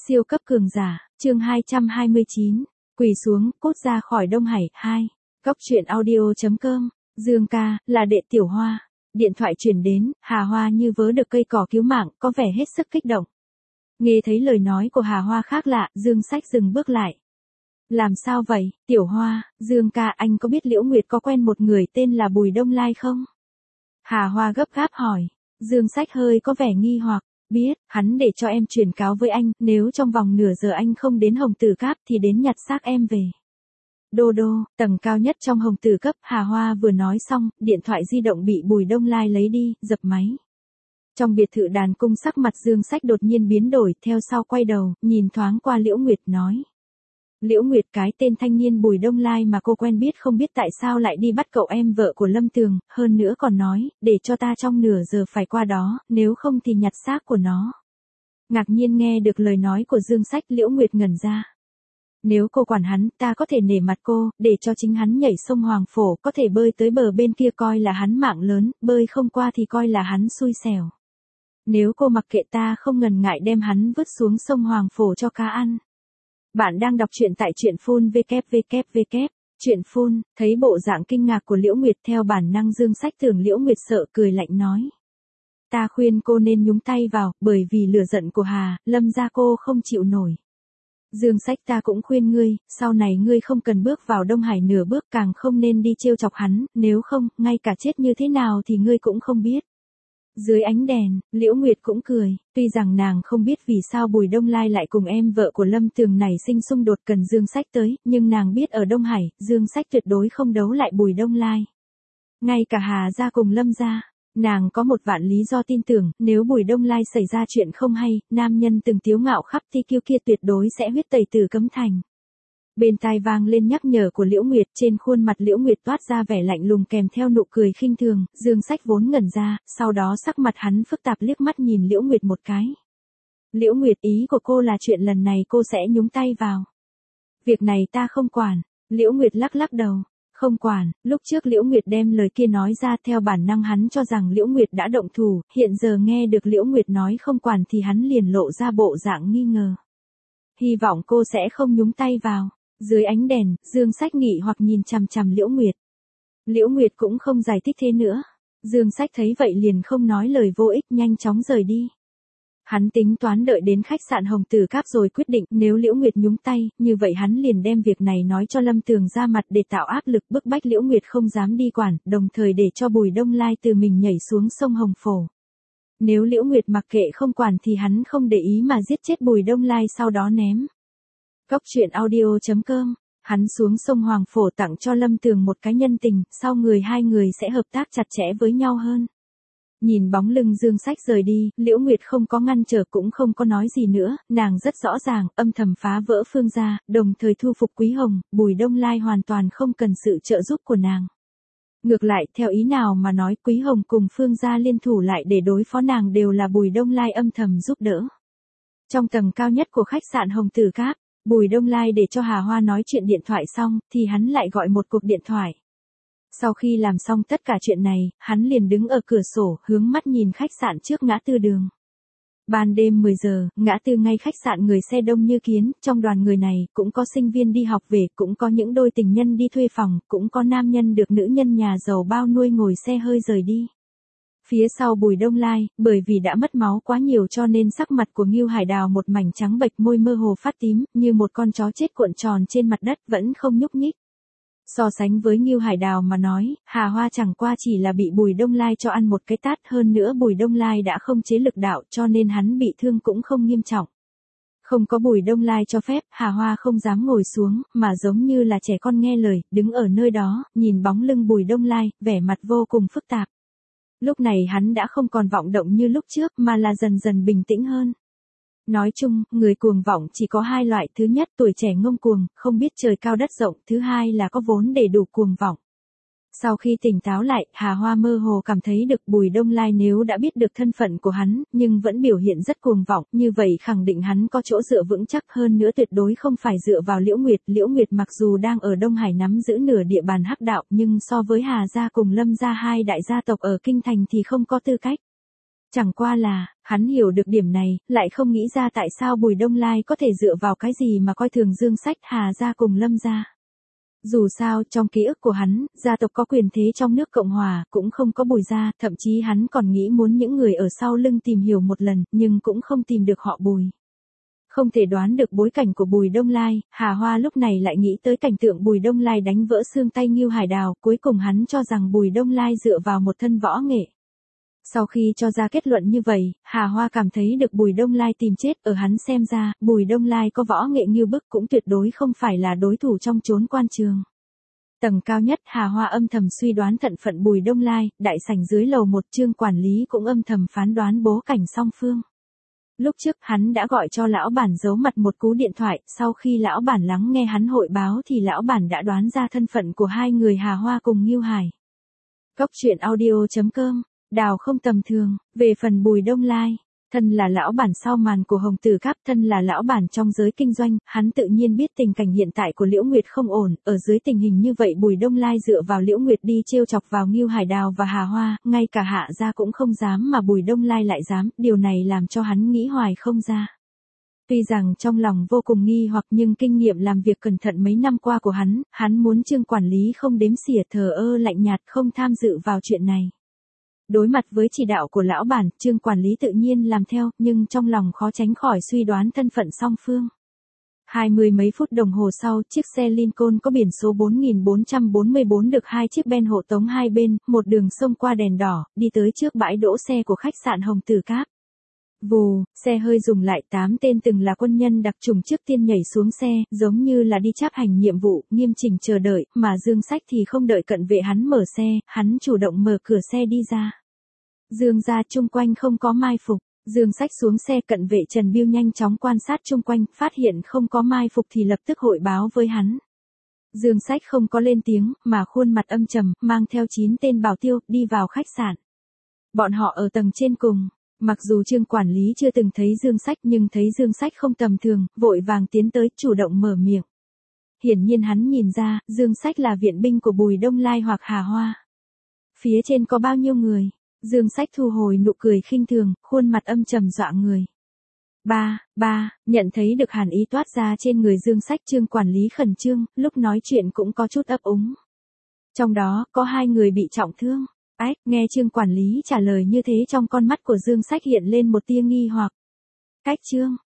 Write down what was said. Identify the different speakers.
Speaker 1: Siêu cấp cường giả, chương 229, quỳ xuống, cút ra khỏi Đông Hải, 2. Cóc truyện audio.com, Dương ca, là đệ Tiểu Hoa. Điện thoại truyền đến, Hà Hoa như vớ được cây cỏ cứu mạng, có vẻ hết sức kích động. Nghe thấy lời nói của Hà Hoa khác lạ, Dương Sách dừng bước lại. Làm sao vậy, Tiểu Hoa, Dương ca, anh có biết Liễu Nguyệt có quen một người tên là Bùi Đông Lai không? Hà Hoa gấp gáp hỏi. Dương Sách hơi có vẻ nghi hoặc. Biết, hắn để cho em truyền cáo với anh, nếu trong vòng nửa giờ anh không đến Hồng Tử Cáp thì đến nhặt xác em về. Đô đô, tầng cao nhất trong Hồng Tử Cấp, Hà Hoa vừa nói xong, điện thoại di động bị Bùi Đông Lai lấy đi, dập máy. Trong biệt thự đàn cung sắc mặt Dương Sách đột nhiên biến đổi, theo sau quay đầu, nhìn thoáng qua Liễu Nguyệt nói. Liễu Nguyệt, cái tên thanh niên Bùi Đông Lai mà cô quen biết không biết tại sao lại đi bắt cậu em vợ của Lâm Tường, hơn nữa còn nói, để cho ta trong nửa giờ phải qua đó, nếu không thì nhặt xác của nó. Ngạc nhiên nghe được lời nói của Dương Sách, Liễu Nguyệt ngẩn ra. Nếu cô quản hắn, ta có thể nể mặt cô, để cho chính hắn nhảy sông Hoàng Phổ, có thể bơi tới bờ bên kia coi là hắn mạng lớn, bơi không qua thì coi là hắn xui xẻo. Nếu cô mặc kệ ta không ngần ngại đem hắn vứt xuống sông Hoàng Phổ cho cá ăn. Bạn đang đọc truyện tại truyện phun www. Truyện phun, thấy bộ dạng kinh ngạc của Liễu Nguyệt theo bản năng Dương Sách tưởng Liễu Nguyệt sợ cười lạnh nói. Ta khuyên cô nên nhúng tay vào, bởi vì lửa giận của Lâm gia cô không chịu nổi. Dương Sách, ta cũng khuyên ngươi, sau này ngươi không cần bước vào Đông Hải nửa bước, càng không nên đi trêu chọc hắn, nếu không, ngay cả chết như thế nào thì ngươi cũng không biết. Dưới ánh đèn, Liễu Nguyệt cũng cười, tuy rằng nàng không biết vì sao Bùi Đông Lai lại cùng em vợ của Lâm Tường nảy sinh xung đột cần Dương Sách tới, nhưng nàng biết ở Đông Hải, Dương Sách tuyệt đối không đấu lại Bùi Đông Lai. Ngay cả Hà gia cùng Lâm gia, nàng có một vạn lý do tin tưởng, nếu Bùi Đông Lai xảy ra chuyện không hay, nam nhân từng tiếu ngạo khắp thi kiêu kia tuyệt đối sẽ huyết tẩy từ cấm thành. Bên tai vang lên nhắc nhở của Liễu Nguyệt, trên khuôn mặt Liễu Nguyệt toát ra vẻ lạnh lùng kèm theo nụ cười khinh thường, Dương Sách vốn ngẩn ra, sau đó sắc mặt hắn phức tạp liếc mắt nhìn Liễu Nguyệt một cái. Liễu Nguyệt, ý của cô là chuyện lần này cô sẽ nhúng tay vào. Việc này ta không quản, Liễu Nguyệt lắc lắc đầu. Không quản, lúc trước Liễu Nguyệt đem lời kia nói ra theo bản năng hắn cho rằng Liễu Nguyệt đã động thủ, hiện giờ nghe được Liễu Nguyệt nói không quản thì hắn liền lộ ra bộ dạng nghi ngờ. Hy vọng cô sẽ không nhúng tay vào. Dưới ánh đèn, Dương Sách nghỉ hoặc nhìn chằm chằm Liễu Nguyệt. Liễu Nguyệt cũng không giải thích thế nữa. Dương Sách thấy vậy liền không nói lời vô ích, nhanh chóng rời đi. Hắn tính toán đợi đến khách sạn Hồng Tử Cáp rồi quyết định, nếu Liễu Nguyệt nhúng tay, như vậy hắn liền đem việc này nói cho Lâm Tường ra mặt để tạo áp lực bức bách Liễu Nguyệt không dám đi quản, đồng thời để cho Bùi Đông Lai từ mình nhảy xuống sông Hồng Phổ. Nếu Liễu Nguyệt mặc kệ không quản thì hắn không để ý mà giết chết Bùi Đông Lai sau đó ném. Cóc truyện audio.com, hắn xuống sông Hoàng Phổ tặng cho Lâm Tường một cái nhân tình, sau hai người sẽ hợp tác chặt chẽ với nhau hơn. Nhìn bóng lưng Dương Sách rời đi, Liễu Nguyệt không có ngăn trở cũng không có nói gì nữa, nàng rất rõ ràng, âm thầm phá vỡ Phương gia, đồng thời thu phục Quý Hồng, Bùi Đông Lai hoàn toàn không cần sự trợ giúp của nàng. Ngược lại, theo ý nào mà nói Quý Hồng cùng Phương gia liên thủ lại để đối phó nàng đều là Bùi Đông Lai âm thầm giúp đỡ. Trong tầng cao nhất của khách sạn Hồng Tử Cáp, Bùi Đông Lai để cho Hà Hoa nói chuyện điện thoại xong, thì hắn lại gọi một cuộc điện thoại. Sau khi làm xong tất cả chuyện này, hắn liền đứng ở cửa sổ, hướng mắt nhìn khách sạn trước ngã tư đường. Ban đêm 10 giờ, ngã tư ngay khách sạn người xe đông như kiến, trong đoàn người này, cũng có sinh viên đi học về, cũng có những đôi tình nhân đi thuê phòng, cũng có nam nhân được nữ nhân nhà giàu bao nuôi ngồi xe hơi rời đi. Phía sau Bùi Đông Lai, bởi vì đã mất máu quá nhiều cho nên sắc mặt của Ngưu Hải Đào một mảnh trắng bệch, môi mơ hồ phát tím, như một con chó chết cuộn tròn trên mặt đất vẫn không nhúc nhích. So sánh với Ngưu Hải Đào mà nói, Hà Hoa chẳng qua chỉ là bị Bùi Đông Lai cho ăn một cái tát, hơn nữa Bùi Đông Lai đã không chế lực đạo cho nên hắn bị thương cũng không nghiêm trọng. Không có Bùi Đông Lai cho phép, Hà Hoa không dám ngồi xuống, mà giống như là trẻ con nghe lời, đứng ở nơi đó, nhìn bóng lưng Bùi Đông Lai, vẻ mặt vô cùng phức tạp. Lúc này hắn đã không còn vọng động như lúc trước mà là dần dần bình tĩnh hơn. Nói chung, người cuồng vọng chỉ có hai loại, thứ nhất tuổi trẻ ngông cuồng, không biết trời cao đất rộng, thứ hai là có vốn để đủ cuồng vọng. Sau khi tỉnh táo lại, Hà Hoa mơ hồ cảm thấy được Bùi Đông Lai nếu đã biết được thân phận của hắn, nhưng vẫn biểu hiện rất cuồng vọng, như vậy khẳng định hắn có chỗ dựa vững chắc hơn nữa tuyệt đối không phải dựa vào Liễu Nguyệt. Liễu Nguyệt mặc dù đang ở Đông Hải nắm giữ nửa địa bàn hắc đạo, nhưng so với Hà gia cùng Lâm gia hai đại gia tộc ở Kinh Thành thì không có tư cách. Chẳng qua là, hắn hiểu được điểm này, lại không nghĩ ra tại sao Bùi Đông Lai có thể dựa vào cái gì mà coi thường Dương Sách, Hà gia cùng Lâm gia. Dù sao, trong ký ức của hắn, gia tộc có quyền thế trong nước Cộng Hòa, cũng không có Bùi gia, thậm chí hắn còn nghĩ muốn những người ở sau lưng tìm hiểu một lần, nhưng cũng không tìm được họ Bùi. Không thể đoán được bối cảnh của Bùi Đông Lai, Hà Hoa lúc này lại nghĩ tới cảnh tượng Bùi Đông Lai đánh vỡ xương tay Ngưu Hải Đào, cuối cùng hắn cho rằng Bùi Đông Lai dựa vào một thân võ nghệ. Sau khi cho ra kết luận như vậy, Hà Hoa cảm thấy được Bùi Đông Lai tìm chết, ở hắn xem ra, Bùi Đông Lai có võ nghệ như bức cũng tuyệt đối không phải là đối thủ trong chốn quan trường. Tầng cao nhất Hà Hoa âm thầm suy đoán thận phận Bùi Đông Lai, đại sảnh dưới lầu một Trương quản lý cũng âm thầm phán đoán bố cảnh song phương. Lúc trước hắn đã gọi cho lão bản giấu mặt một cú điện thoại, sau khi lão bản lắng nghe hắn hội báo thì lão bản đã đoán ra thân phận của hai người Hà Hoa cùng Ngưu Hải. Góc truyện audio.com, Đào không tầm thường, về phần Bùi Đông Lai, thân là lão bản sau màn của Hồng Tử Cáp, thân là lão bản trong giới kinh doanh, hắn tự nhiên biết tình cảnh hiện tại của Liễu Nguyệt không ổn, ở dưới tình hình như vậy Bùi Đông Lai dựa vào Liễu Nguyệt đi trêu chọc vào Ngưu Hải Đào và Hà Hoa, ngay cả Hạ gia cũng không dám mà Bùi Đông Lai lại dám, điều này làm cho hắn nghĩ hoài không ra. Tuy rằng trong lòng vô cùng nghi hoặc nhưng kinh nghiệm làm việc cẩn thận mấy năm qua của hắn muốn Trương quản lý không đếm xỉa thờ ơ lạnh nhạt không tham dự vào chuyện này. Đối mặt với chỉ đạo của lão bản, Trương quản lý tự nhiên làm theo, nhưng trong lòng khó tránh khỏi suy đoán thân phận song phương. 20 mấy phút đồng hồ sau, chiếc xe Lincoln có biển số 4444 được hai chiếc Ben hộ tống hai bên, một đường xông qua đèn đỏ, đi tới trước bãi đỗ xe của khách sạn Hồng Tử Cáp. Vù, xe hơi dừng lại, 8 tên từng là quân nhân đặc chủng trước tiên nhảy xuống xe, giống như là đi chấp hành nhiệm vụ, nghiêm chỉnh chờ đợi, mà Dương Sách thì không đợi cận vệ hắn mở xe, hắn chủ động mở cửa xe đi ra. Dương gia chung quanh không có mai phục, Dương Sách xuống xe, cận vệ Trần Biêu nhanh chóng quan sát chung quanh, phát hiện không có mai phục thì lập tức hội báo với hắn. Dương Sách không có lên tiếng, mà khuôn mặt âm trầm, mang theo 9 tên bảo tiêu, đi vào khách sạn. Bọn họ ở tầng trên cùng. Mặc dù Trương quản lý chưa từng thấy Dương Sách nhưng thấy Dương Sách không tầm thường, vội vàng tiến tới, chủ động mở miệng. Hiển nhiên hắn nhìn ra, Dương Sách là viện binh của Bùi Đông Lai hoặc Hà Hoa. Phía trên có bao nhiêu người? Dương Sách thu hồi nụ cười khinh thường, khuôn mặt âm trầm dọa người. Ba, nhận thấy được hàn ý toát ra trên người Dương Sách, Trương quản lý khẩn trương, lúc nói chuyện cũng có chút ấp úng. Trong đó, có 2 người bị trọng thương. Nghe Trương quản lý trả lời như thế trong con mắt của Dương Sách hiện lên một tia nghi hoặc. Cách Trương,